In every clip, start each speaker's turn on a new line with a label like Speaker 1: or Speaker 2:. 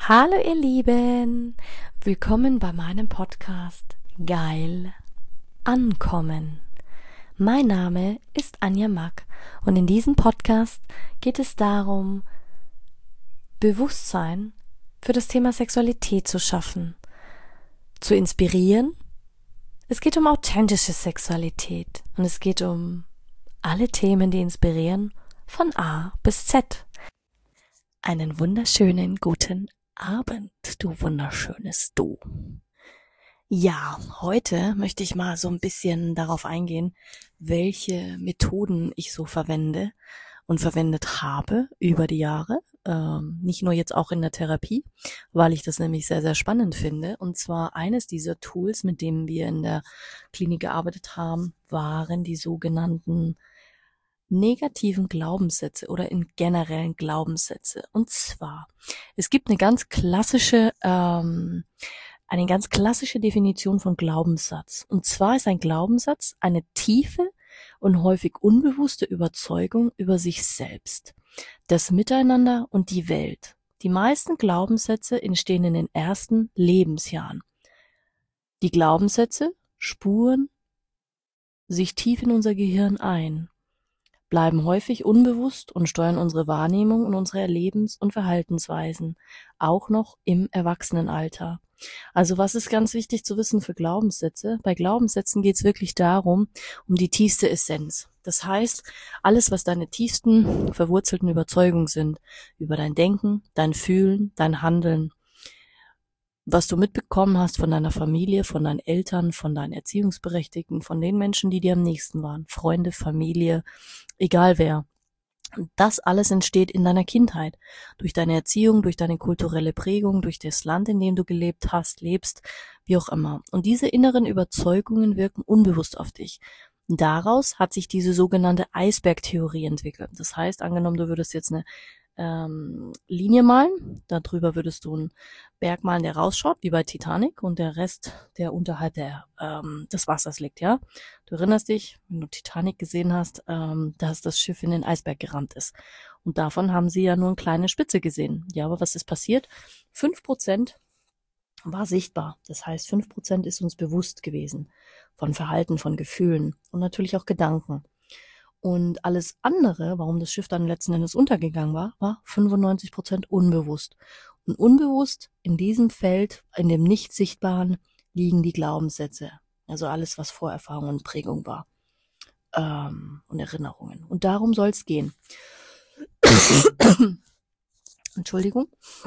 Speaker 1: Hallo ihr Lieben, willkommen bei meinem Podcast Geil Ankommen. Mein Name ist Anja Mack und in diesem Podcast geht es darum, Bewusstsein für das Thema Sexualität zu schaffen, zu inspirieren. Es geht um authentische Sexualität und es geht um alle Themen, die inspirieren, von A bis Z. Einen wunderschönen guten Abend, du wunderschönes Du. Ja, heute möchte ich mal so ein bisschen darauf eingehen, welche Methoden ich so verwende und verwendet habe über die Jahre. Nicht nur jetzt auch in der Therapie, weil ich das nämlich sehr, sehr spannend finde. Und zwar eines dieser Tools, mit denen wir in der Klinik gearbeitet haben, waren die sogenannten negativen Glaubenssätze oder in generellen Glaubenssätze. Und zwar, es gibt eine ganz klassische Definition von Glaubenssatz. Und zwar ist ein Glaubenssatz eine tiefe und häufig unbewusste Überzeugung über sich selbst, das Miteinander und die Welt. Die meisten Glaubenssätze entstehen in den ersten Lebensjahren. Die Glaubenssätze spuren sich tief in unser Gehirn ein, bleiben häufig unbewusst und steuern unsere Wahrnehmung und unsere Lebens- und Verhaltensweisen, auch noch im Erwachsenenalter. Also was ist ganz wichtig zu wissen für Glaubenssätze? Bei Glaubenssätzen geht es wirklich darum, um die tiefste Essenz. Das heißt, alles, was deine tiefsten verwurzelten Überzeugungen sind, über dein Denken, dein Fühlen, dein Handeln, was du mitbekommen hast von deiner Familie, von deinen Eltern, von deinen Erziehungsberechtigten, von den Menschen, die dir am nächsten waren, Freunde, Familie, egal wer. Und das alles entsteht in deiner Kindheit, durch deine Erziehung, durch deine kulturelle Prägung, durch das Land, in dem du gelebt hast, lebst, wie auch immer. Und diese inneren Überzeugungen wirken unbewusst auf dich. Und daraus hat sich diese sogenannte Eisbergtheorie entwickelt. Das heißt, angenommen, du würdest jetzt eine Linie malen, darüber würdest du einen Berg malen, der rausschaut, wie bei Titanic, und der Rest, der unterhalb des Wassers liegt, ja. Du erinnerst dich, wenn du Titanic gesehen hast, dass das Schiff in den Eisberg gerammt ist. Und davon haben sie ja nur eine kleine Spitze gesehen. Ja, aber was ist passiert? 5% war sichtbar. Das heißt, 5% ist uns bewusst gewesen von Verhalten, von Gefühlen und natürlich auch Gedanken. Und alles andere, warum das Schiff dann letzten Endes untergegangen war 95% unbewusst. Und unbewusst in diesem Feld, in dem Nicht-Sichtbaren, liegen die Glaubenssätze. Also alles, was Vorerfahrung und Prägung war. Und Erinnerungen. Und darum soll es gehen. Entschuldigung.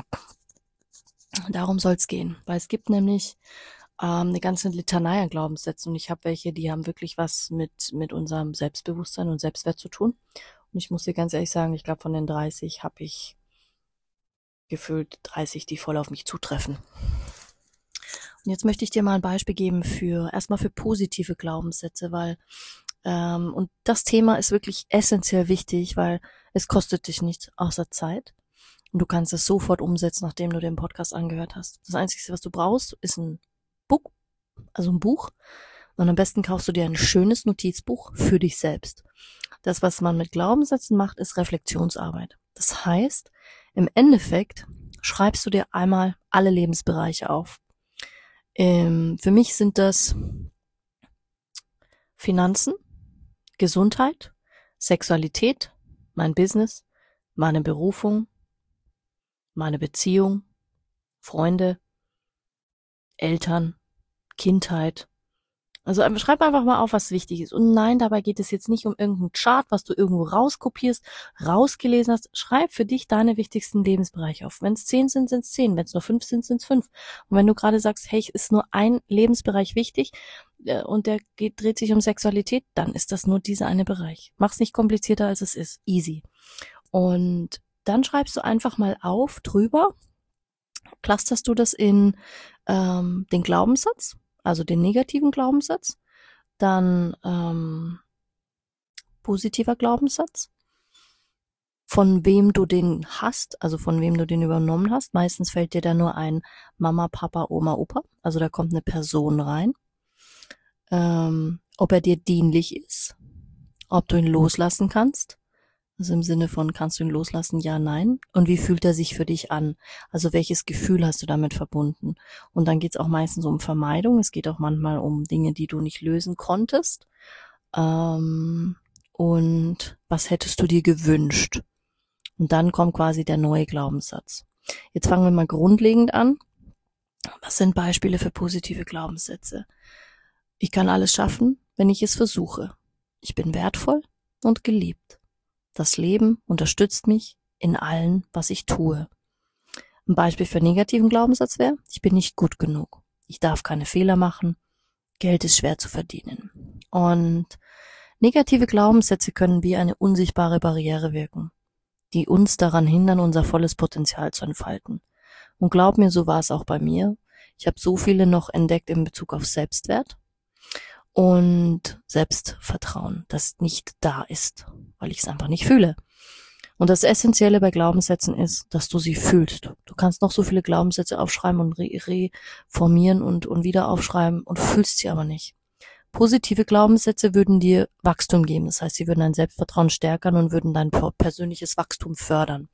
Speaker 1: Darum soll es gehen. Weil es gibt nämlich eine ganze Litanei an Glaubenssätzen, und ich habe welche, die haben wirklich was mit unserem Selbstbewusstsein und Selbstwert zu tun. Und ich muss dir ganz ehrlich sagen, ich glaube, von den 30 habe ich gefühlt 30, die voll auf mich zutreffen. Und jetzt möchte ich dir mal ein Beispiel geben erstmal für positive Glaubenssätze, weil und das Thema ist wirklich essentiell wichtig, weil es kostet dich nichts außer Zeit. Und du kannst es sofort umsetzen, nachdem du den Podcast angehört hast. Das Einzige, was du brauchst, ist ein Buch. Und am besten kaufst du dir ein schönes Notizbuch für dich selbst. Das, was man mit Glaubenssätzen macht, ist Reflexionsarbeit. Das heißt, im Endeffekt schreibst du dir einmal alle Lebensbereiche auf. Für mich sind das Finanzen, Gesundheit, Sexualität, mein Business, meine Berufung, meine Beziehung, Freunde, Eltern, Kindheit. Also schreib einfach mal auf, was wichtig ist. Und nein, dabei geht es jetzt nicht um irgendeinen Chart, was du irgendwo rauskopierst, rausgelesen hast. Schreib für dich deine wichtigsten Lebensbereiche auf. Wenn es 10 sind, sind es 10. Wenn es nur 5 sind, sind es 5. Und wenn du gerade sagst, hey, ist nur ein Lebensbereich wichtig und der dreht sich um Sexualität, dann ist das nur dieser eine Bereich. Mach's nicht komplizierter, als es ist. Easy. Und dann schreibst du einfach mal auf drüber, clusterst du das in den Glaubenssatz, also den negativen Glaubenssatz, dann positiver Glaubenssatz, von wem du den hast, also von wem du den übernommen hast. Meistens fällt dir da nur ein Mama, Papa, Oma, Opa, also da kommt eine Person rein. Ob er dir dienlich ist, ob du ihn loslassen kannst, Also im Sinne von, kannst du ihn loslassen? Ja, nein. Und wie fühlt er sich für dich an? Also welches Gefühl hast du damit verbunden? Und dann geht es auch meistens um Vermeidung. Es geht auch manchmal um Dinge, die du nicht lösen konntest. Und was hättest du dir gewünscht? Und dann kommt quasi der neue Glaubenssatz. Jetzt fangen wir mal grundlegend an. Was sind Beispiele für positive Glaubenssätze? Ich kann alles schaffen, wenn ich es versuche. Ich bin wertvoll und geliebt. Das Leben unterstützt mich in allem, was ich tue. Ein Beispiel für negativen Glaubenssatz wäre, ich bin nicht gut genug. Ich darf keine Fehler machen. Geld ist schwer zu verdienen. Und negative Glaubenssätze können wie eine unsichtbare Barriere wirken, die uns daran hindern, unser volles Potenzial zu entfalten. Und glaub mir, so war es auch bei mir. Ich habe so viele noch entdeckt in Bezug auf Selbstwert und Selbstvertrauen, das nicht da ist, weil ich es einfach nicht fühle. Und das Essentielle bei Glaubenssätzen ist, dass du sie fühlst. Du kannst noch so viele Glaubenssätze aufschreiben und reformieren und wieder aufschreiben und fühlst sie aber nicht. Positive Glaubenssätze würden dir Wachstum geben. Das heißt, sie würden dein Selbstvertrauen stärken und würden dein persönliches Wachstum fördern.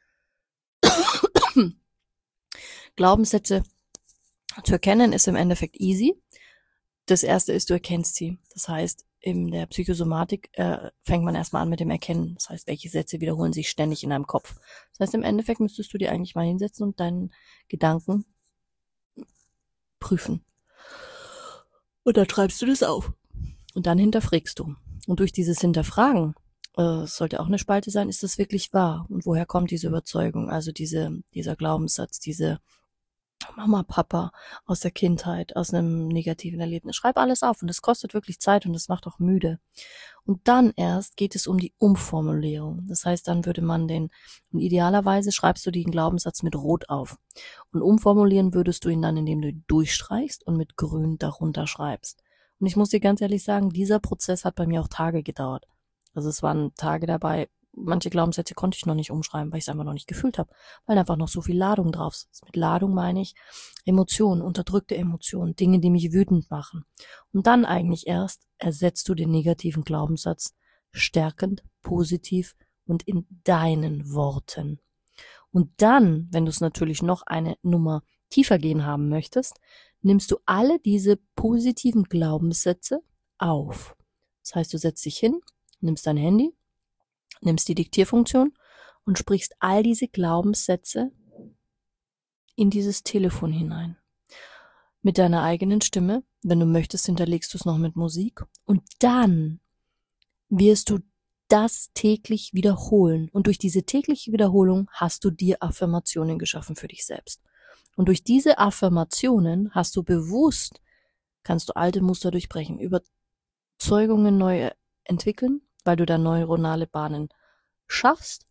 Speaker 1: Glaubenssätze zu erkennen ist im Endeffekt easy. Das erste ist, du erkennst sie. Das heißt, in der Psychosomatik fängt man erstmal an mit dem Erkennen. Das heißt, welche Sätze wiederholen sich ständig in deinem Kopf. Das heißt, im Endeffekt müsstest du dir eigentlich mal hinsetzen und deinen Gedanken prüfen. Und dann schreibst du das auf. Und dann hinterfragst du. Und durch dieses Hinterfragen, sollte auch eine Spalte sein, ist das wirklich wahr? Und woher kommt diese Überzeugung? Also dieser Glaubenssatz, diese Mama, Papa aus der Kindheit, aus einem negativen Erlebnis. Schreib alles auf und das kostet wirklich Zeit und das macht auch müde. Und dann erst geht es um die Umformulierung. Das heißt, dann würde man und idealerweise schreibst du den Glaubenssatz mit Rot auf. Und umformulieren würdest du ihn dann, indem du ihn durchstreichst und mit Grün darunter schreibst. Und ich muss dir ganz ehrlich sagen, dieser Prozess hat bei mir auch Tage gedauert. Also es waren Tage dabei, manche Glaubenssätze konnte ich noch nicht umschreiben, weil ich es einfach noch nicht gefühlt habe, weil einfach noch so viel Ladung drauf sitzt. Mit Ladung meine ich Emotionen, unterdrückte Emotionen, Dinge, die mich wütend machen. Und dann eigentlich erst ersetzt du den negativen Glaubenssatz stärkend, positiv und in deinen Worten. Und dann, wenn du es natürlich noch eine Nummer tiefer gehen haben möchtest, nimmst du alle diese positiven Glaubenssätze auf. Das heißt, du setzt dich hin, nimmst dein Handy, nimmst die Diktierfunktion und sprichst all diese Glaubenssätze in dieses Telefon hinein. Mit deiner eigenen Stimme. Wenn du möchtest, hinterlegst du es noch mit Musik. Und dann wirst du das täglich wiederholen. Und durch diese tägliche Wiederholung hast du dir Affirmationen geschaffen für dich selbst. Und durch diese Affirmationen hast du bewusst, kannst du alte Muster durchbrechen, Überzeugungen neu entwickeln, weil du da neuronale Bahnen schaffst.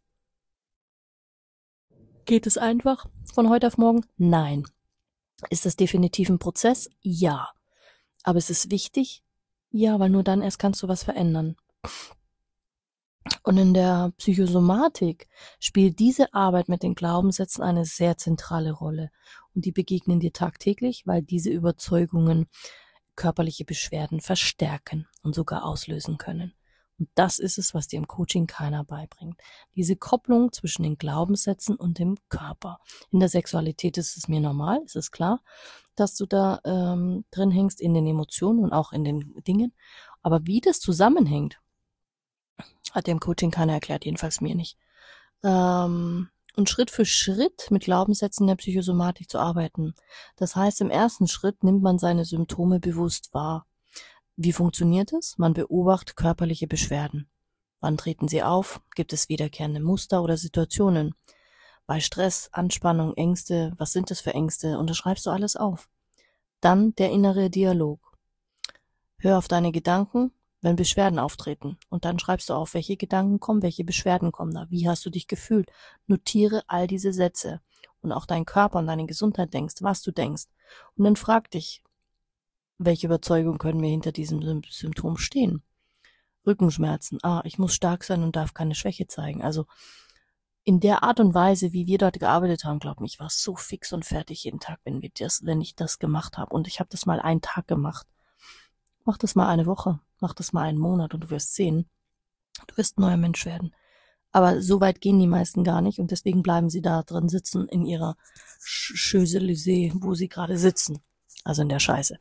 Speaker 1: Geht es einfach von heute auf morgen? Nein. Ist das definitiv ein Prozess? Ja. Aber es ist wichtig? Ja, weil nur dann erst kannst du was verändern. Und in der Psychosomatik spielt diese Arbeit mit den Glaubenssätzen eine sehr zentrale Rolle. Und die begegnen dir tagtäglich, weil diese Überzeugungen körperliche Beschwerden verstärken und sogar auslösen können. Und das ist es, was dir im Coaching keiner beibringt. Diese Kopplung zwischen den Glaubenssätzen und dem Körper. In der Sexualität ist es mir normal, es ist klar, dass du da drin hängst in den Emotionen und auch in den Dingen. Aber wie das zusammenhängt, hat dir im Coaching keiner erklärt, jedenfalls mir nicht. Und Schritt für Schritt mit Glaubenssätzen der Psychosomatik zu arbeiten. Das heißt, im ersten Schritt nimmt man seine Symptome bewusst wahr. Wie funktioniert es? Man beobachtet körperliche Beschwerden. Wann treten sie auf? Gibt es wiederkehrende Muster oder Situationen? Bei Stress, Anspannung, Ängste, was sind das für Ängste? Und das schreibst du alles auf. Dann der innere Dialog. Hör auf deine Gedanken, wenn Beschwerden auftreten. Und dann schreibst du auf, welche Gedanken kommen, welche Beschwerden kommen da. Wie hast du dich gefühlt? Notiere all diese Sätze. Und auch dein Körper und deine Gesundheit denkst, was du denkst. Und dann frag dich, welche Überzeugung können wir hinter diesem Symptom stehen? Rückenschmerzen. Ich muss stark sein und darf keine Schwäche zeigen. Also in der Art und Weise, wie wir dort gearbeitet haben, glaub mir, ich war so fix und fertig jeden Tag, wenn ich das gemacht habe. Und ich habe das mal einen Tag gemacht. Mach das mal eine Woche, mach das mal einen Monat und du wirst sehen, du wirst ein neuer Mensch werden. Aber so weit gehen die meisten gar nicht und deswegen bleiben sie da drin sitzen in ihrer Champs-Élysées, wo sie gerade sitzen. Also in der Scheiße.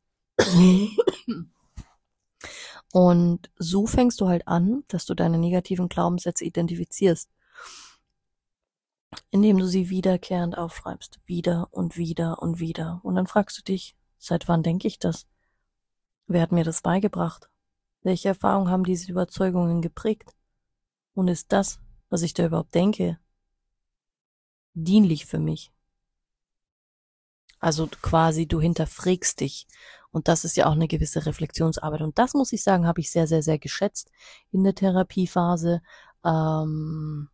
Speaker 1: Und so fängst du halt an, dass du deine negativen Glaubenssätze identifizierst, indem du sie wiederkehrend aufschreibst. Wieder und wieder und wieder. Und dann fragst du dich, seit wann denke ich das? Wer hat mir das beigebracht? Welche Erfahrungen haben diese Überzeugungen geprägt? Und ist das, was ich da überhaupt denke, dienlich für mich? Also quasi, du hinterfragst dich. Und das ist ja auch eine gewisse Reflexionsarbeit. Und das, muss ich sagen, habe ich sehr, sehr, sehr geschätzt in der Therapiephase. Du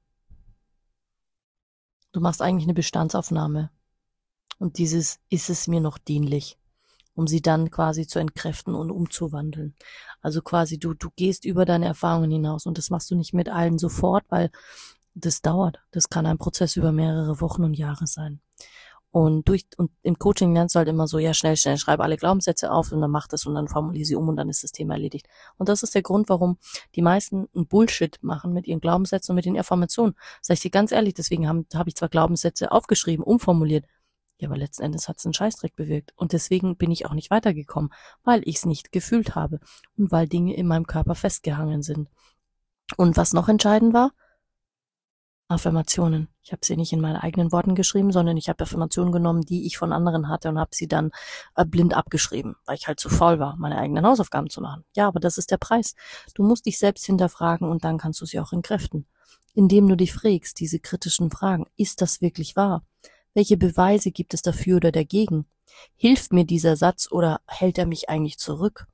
Speaker 1: machst eigentlich eine Bestandsaufnahme. Und dieses, ist es mir noch dienlich? Um sie dann quasi zu entkräften und umzuwandeln. Also quasi, du gehst über deine Erfahrungen hinaus. Und das machst du nicht mit allen sofort, weil das dauert. Das kann ein Prozess über mehrere Wochen und Jahre sein. Und im Coaching lernst du halt immer so, ja, schnell, schreib alle Glaubenssätze auf und dann mach das und dann formulier sie um und dann ist das Thema erledigt. Und das ist der Grund, warum die meisten einen Bullshit machen mit ihren Glaubenssätzen und mit den Informationen. Sag ich dir ganz ehrlich, deswegen habe ich zwar Glaubenssätze aufgeschrieben, umformuliert, ja, aber letzten Endes hat's einen Scheißdreck bewirkt. Und deswegen bin ich auch nicht weitergekommen, weil ich es nicht gefühlt habe und weil Dinge in meinem Körper festgehangen sind. Und was noch entscheidend war? Affirmationen. Ich habe sie nicht in meinen eigenen Worten geschrieben, sondern ich habe Affirmationen genommen, die ich von anderen hatte und habe sie dann blind abgeschrieben, weil ich halt zu faul war, meine eigenen Hausaufgaben zu machen. Ja, aber das ist der Preis. Du musst dich selbst hinterfragen und dann kannst du sie auch entkräften. Indem du dich fragst, diese kritischen Fragen, ist das wirklich wahr? Welche Beweise gibt es dafür oder dagegen? Hilft mir dieser Satz oder hält er mich eigentlich zurück?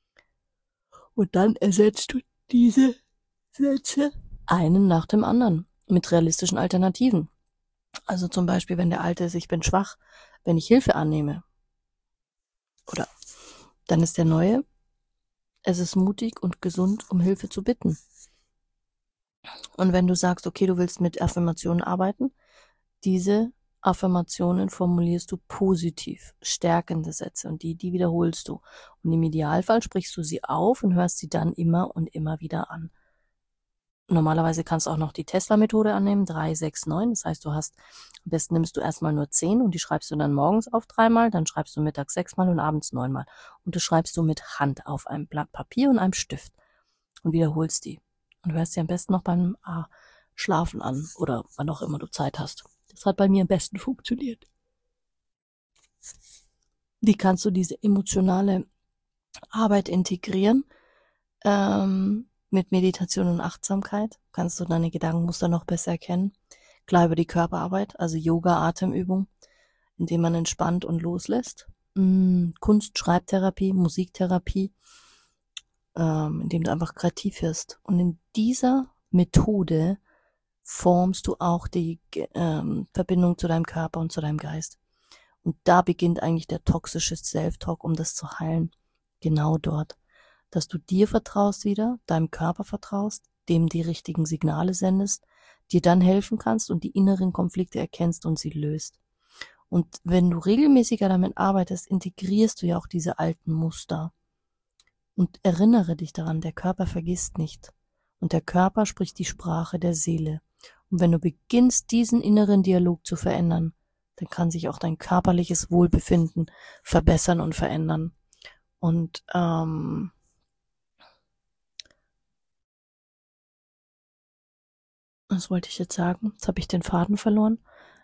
Speaker 1: Und dann ersetzt du diese Sätze einen nach dem anderen mit realistischen Alternativen. Also zum Beispiel, wenn der alte ist, ich bin schwach, wenn ich Hilfe annehme. Oder dann ist der neue, es ist mutig und gesund, um Hilfe zu bitten. Und wenn du sagst, okay, du willst mit Affirmationen arbeiten, diese Affirmationen formulierst du positiv, stärkende Sätze und die wiederholst du. Und im Idealfall sprichst du sie auf und hörst sie dann immer und immer wieder an. Normalerweise kannst du auch noch die Tesla-Methode annehmen, 3, 6, 9. Das heißt, am besten nimmst du erstmal nur 10 und die schreibst du dann morgens auf 3-mal, dann schreibst du mittags 6-mal und abends 9-mal. Und das schreibst du mit Hand auf einem Blatt Papier und einem Stift und wiederholst die. Und hörst sie am besten noch beim Schlafen an oder wann auch immer du Zeit hast. Das hat bei mir am besten funktioniert. Wie kannst du diese emotionale Arbeit integrieren? Mit Meditation und Achtsamkeit kannst du deine Gedankenmuster noch besser erkennen. Klar über die Körperarbeit, also Yoga, Atemübung, indem man entspannt und loslässt. Kunst, Schreibtherapie, Musiktherapie, indem du einfach kreativ wirst. Und in dieser Methode formst du auch die Verbindung zu deinem Körper und zu deinem Geist. Und da beginnt eigentlich der toxische Self-Talk, um das zu heilen. Genau dort. Dass du dir vertraust wieder, deinem Körper vertraust, dem die richtigen Signale sendest, dir dann helfen kannst und die inneren Konflikte erkennst und sie löst. Und wenn du regelmäßiger damit arbeitest, integrierst du ja auch diese alten Muster. Und erinnere dich daran, der Körper vergisst nicht. Und der Körper spricht die Sprache der Seele. Und wenn du beginnst, diesen inneren Dialog zu verändern, dann kann sich auch dein körperliches Wohlbefinden verbessern und verändern. Und was wollte ich jetzt sagen? Jetzt habe ich den Faden verloren.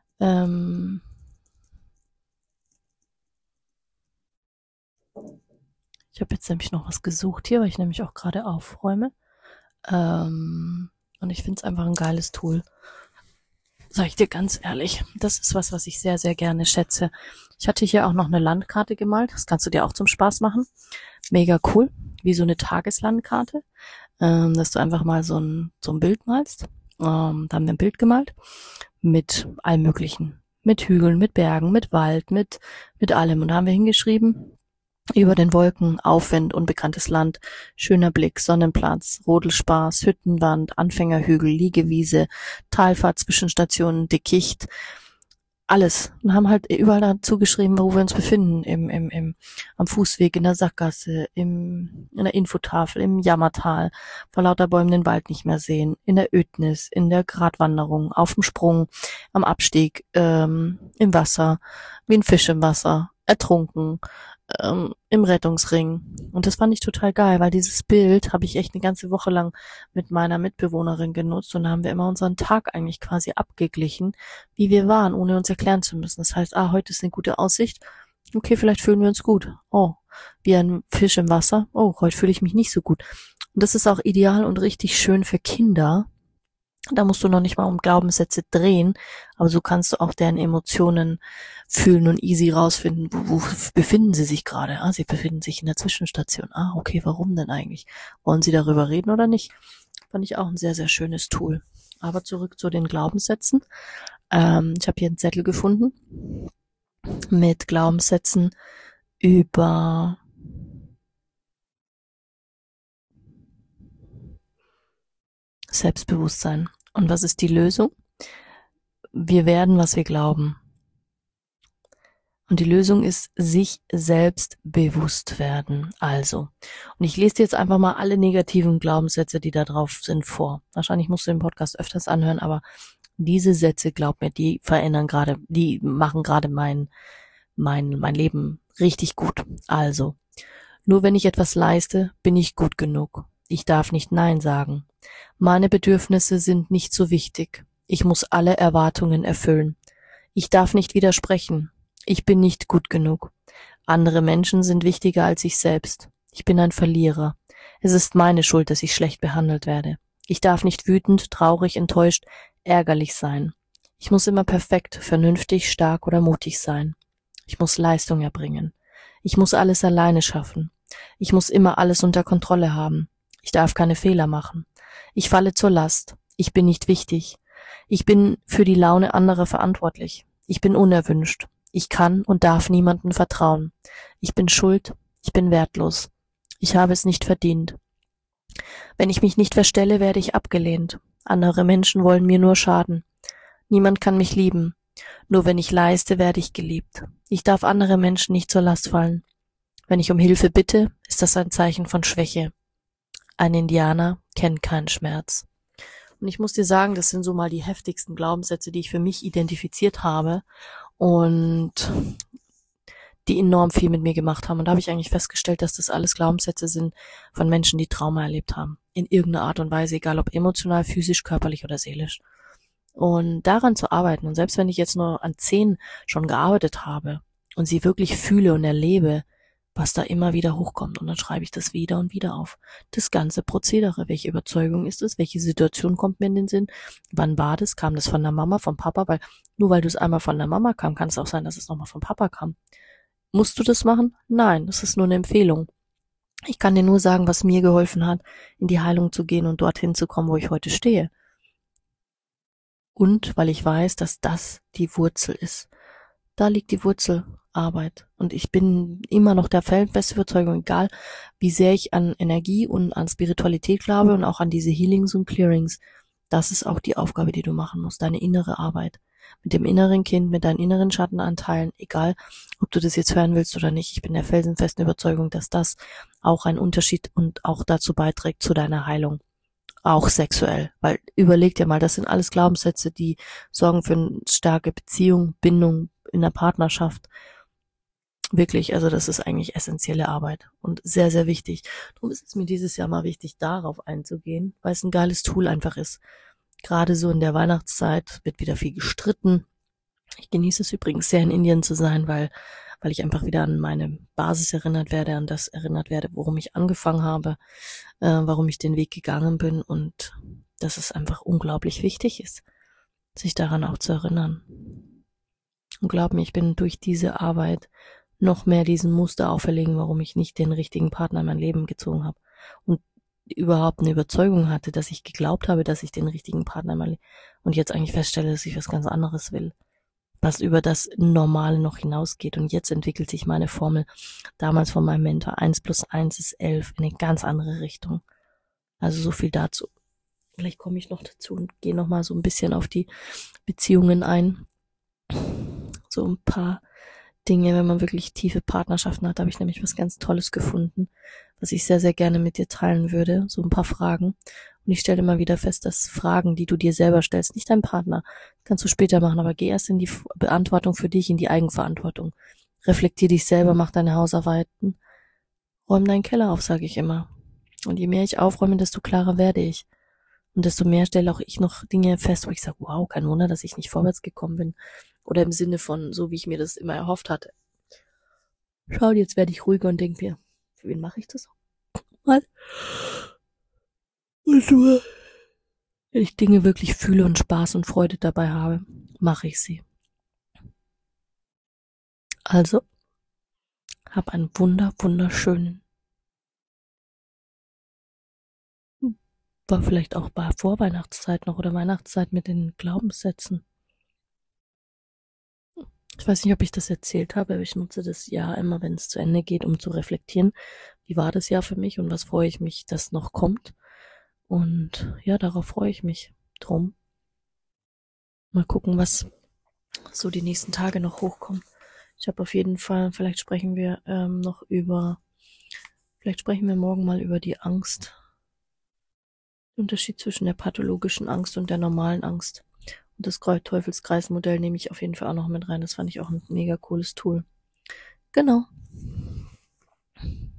Speaker 1: Ich habe jetzt nämlich noch was gesucht hier, weil ich nämlich auch gerade aufräume. Und ich finde es einfach ein geiles Tool. Sag ich dir ganz ehrlich. Das ist was ich sehr, sehr gerne schätze. Ich hatte hier auch noch eine Landkarte gemalt. Das kannst du dir auch zum Spaß machen. Mega cool. Wie so eine Tageslandkarte. Dass du einfach mal so ein Bild malst. Da haben wir ein Bild gemalt mit allem Möglichen. Mit Hügeln, mit Bergen, mit Wald, mit allem. Und da haben wir hingeschrieben, über den Wolken, Aufwind, unbekanntes Land, schöner Blick, Sonnenplatz, Rodelspaß, Hüttenwand, Anfängerhügel, Liegewiese, Talfahrt, Zwischenstationen, Dickicht, alles. Und haben halt überall dazu geschrieben, wo wir uns befinden. Am Fußweg, in der Sackgasse, in der Infotafel, im Jammertal, vor lauter Bäumen den Wald nicht mehr sehen, in der Ödnis, in der Gratwanderung, auf dem Sprung, am Abstieg, im Wasser, wie ein Fisch im Wasser, ertrunken, im Rettungsring. Und das fand ich total geil, weil dieses Bild habe ich echt eine ganze Woche lang mit meiner Mitbewohnerin genutzt und da haben wir immer unseren Tag eigentlich quasi abgeglichen, wie wir waren, ohne uns erklären zu müssen. Das heißt, heute ist eine gute Aussicht. Okay, vielleicht fühlen wir uns gut. Oh, wie ein Fisch im Wasser. Oh, heute fühle ich mich nicht so gut. Und das ist auch ideal und richtig schön für Kinder. Da musst du noch nicht mal um Glaubenssätze drehen, aber so kannst du auch deren Emotionen fühlen und easy rausfinden, wo befinden sie sich gerade. Sie befinden sich in der Zwischenstation. Okay, warum denn eigentlich? Wollen sie darüber reden oder nicht? Fand ich auch ein sehr, sehr schönes Tool. Aber zurück zu den Glaubenssätzen. Ich habe hier einen Zettel gefunden mit Glaubenssätzen über Selbstbewusstsein. Und was ist die Lösung? Wir werden, was wir glauben. Und die Lösung ist, sich selbst bewusst werden. Also, und ich lese dir jetzt einfach mal alle negativen Glaubenssätze, die da drauf sind, vor. Wahrscheinlich musst du den Podcast öfters anhören, aber diese Sätze, glaub mir, die verändern gerade, die machen gerade mein Leben richtig gut. Also, nur wenn ich etwas leiste, bin ich gut genug. Ich darf nicht Nein sagen. Meine Bedürfnisse sind nicht so wichtig. Ich muss alle Erwartungen erfüllen. Ich darf nicht widersprechen. Ich bin nicht gut genug. Andere Menschen sind wichtiger als ich selbst. Ich bin ein Verlierer. Es ist meine Schuld, dass ich schlecht behandelt werde. Ich darf nicht wütend, traurig, enttäuscht, ärgerlich sein. Ich muss immer perfekt, vernünftig, stark oder mutig sein. Ich muss Leistung erbringen. Ich muss alles alleine schaffen. Ich muss immer alles unter Kontrolle haben. Ich darf keine Fehler machen. Ich falle zur Last. Ich bin nicht wichtig. Ich bin für die Laune anderer verantwortlich. Ich bin unerwünscht. Ich kann und darf niemandem vertrauen. Ich bin schuld. Ich bin wertlos. Ich habe es nicht verdient. Wenn ich mich nicht verstelle, werde ich abgelehnt. Andere Menschen wollen mir nur schaden. Niemand kann mich lieben. Nur wenn ich leiste, werde ich geliebt. Ich darf andere Menschen nicht zur Last fallen. Wenn ich um Hilfe bitte, ist das ein Zeichen von Schwäche. Ein Indianer kennt keinen Schmerz. Und ich muss dir sagen, das sind so mal die heftigsten Glaubenssätze, die ich für mich identifiziert habe und die enorm viel mit mir gemacht haben. Und da habe ich eigentlich festgestellt, dass das alles Glaubenssätze sind von Menschen, die Trauma erlebt haben. In irgendeiner Art und Weise, egal ob emotional, physisch, körperlich oder seelisch. Und daran zu arbeiten, und selbst wenn ich jetzt nur an 10 schon gearbeitet habe und sie wirklich fühle und erlebe, was da immer wieder hochkommt, und dann schreibe ich das wieder und wieder auf. Das ganze Prozedere, welche Überzeugung ist es, welche Situation kommt mir in den Sinn, wann war das, kam das von der Mama, vom Papa, weil nur weil du es einmal von der Mama kam, kann es auch sein, dass es nochmal vom Papa kam. Musst du das machen? Nein, das ist nur eine Empfehlung. Ich kann dir nur sagen, was mir geholfen hat, in die Heilung zu gehen und dorthin zu kommen, wo ich heute stehe. Und weil ich weiß, dass das die Wurzel ist. Da liegt die Wurzelarbeit. Und ich bin immer noch der felsenfesten Überzeugung, egal wie sehr ich an Energie und an Spiritualität glaube und auch an diese Healings und Clearings, das ist auch die Aufgabe, die du machen musst, deine innere Arbeit. Mit dem inneren Kind, mit deinen inneren Schattenanteilen, egal ob du das jetzt hören willst oder nicht. Ich bin der felsenfesten Überzeugung, dass das auch einen Unterschied und auch dazu beiträgt zu deiner Heilung. Auch sexuell, weil überleg dir mal, das sind alles Glaubenssätze, die sorgen für eine starke Beziehung, Bindung in der Partnerschaft. Wirklich, also das ist eigentlich essentielle Arbeit und sehr, sehr wichtig. Darum ist es mir dieses Jahr mal wichtig, darauf einzugehen, weil es ein geiles Tool einfach ist. Gerade so in der Weihnachtszeit wird wieder viel gestritten. Ich genieße es übrigens sehr, in Indien zu sein, weil ich einfach wieder an meine Basis erinnert werde, an das erinnert werde, worum ich angefangen habe, warum ich den Weg gegangen bin und dass es einfach unglaublich wichtig ist, sich daran auch zu erinnern. Und glaub mir, ich bin durch diese Arbeit noch mehr diesen Muster auferlegen, warum ich nicht den richtigen Partner in mein Leben gezogen habe und überhaupt eine Überzeugung hatte, dass ich geglaubt habe, dass ich den richtigen Partner in mein Leben und jetzt eigentlich feststelle, dass ich was ganz anderes will, was über das Normale noch hinausgeht. Und jetzt entwickelt sich meine Formel, damals von meinem Mentor, 1+1 ist 11, in eine ganz andere Richtung. Also so viel dazu. Vielleicht komme ich noch dazu und gehe noch mal so ein bisschen auf die Beziehungen ein. So ein paar Dinge, wenn man wirklich tiefe Partnerschaften hat, habe ich nämlich was ganz Tolles gefunden, was ich sehr, sehr gerne mit dir teilen würde. So ein paar Fragen. Und ich stelle immer wieder fest, dass Fragen, die du dir selber stellst, nicht dein Partner, kannst du später machen, aber geh erst in die Beantwortung für dich, in die Eigenverantwortung. Reflektier dich selber, mach deine Hausarbeiten, räum deinen Keller auf, sage ich immer. Und je mehr ich aufräume, desto klarer werde ich. Und desto mehr stelle auch ich noch Dinge fest, wo ich sage, wow, kein Wunder, dass ich nicht vorwärts gekommen bin. Oder im Sinne von, so wie ich mir das immer erhofft hatte. Schau, jetzt werde ich ruhiger und denke mir, für wen mache ich das mal? Und nur, wenn ich Dinge wirklich fühle und Spaß und Freude dabei habe, mache ich sie. Also, hab einen wunderschönen, war vielleicht auch bei Vorweihnachtszeit noch oder Weihnachtszeit mit den Glaubenssätzen. Ich weiß nicht, ob ich das erzählt habe, aber ich nutze das Jahr immer, wenn es zu Ende geht, um zu reflektieren. Wie war das Jahr für mich und was freue ich mich, dass noch kommt? Und ja, darauf freue ich mich drum. Mal gucken, was so die nächsten Tage noch hochkommen. Ich habe auf jeden Fall, vielleicht sprechen wir morgen mal über die Angst. Den Unterschied zwischen der pathologischen Angst und der normalen Angst. Und das Teufelskreismodell nehme ich auf jeden Fall auch noch mit rein. Das fand ich auch ein mega cooles Tool. Genau.